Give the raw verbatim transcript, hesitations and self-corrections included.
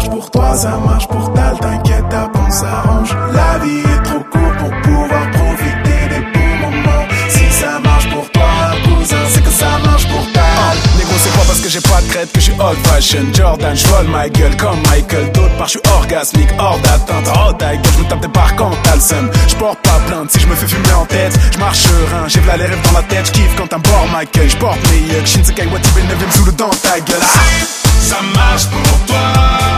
marche pour toi, ça marche pour Tal, t'inquiète, on s'arrange. La vie est trop courte pour pouvoir profiter des bons moments. Si ça marche pour toi, cousin, c'est que ça marche pour Tal. uh, Négro, c'est pas parce que j'ai pas de crête que je suis old fashion. Jordan, je vole ma gueule comme Michael. D'autre part, je suis orgasmique, hors d'atteinte. Oh ta gueule, je me tape des barres quand t'as le seum. Je porte pas plainte si je me fais fumer en tête. Je marche serein, j'ai v'là les rêves dans la tête. Je kiffe quand un bord m'accueille. Je porte mes yucks, Shinsekai Watanabe neuvième sous le dans ta gueule. Ah, ça marche pour toi.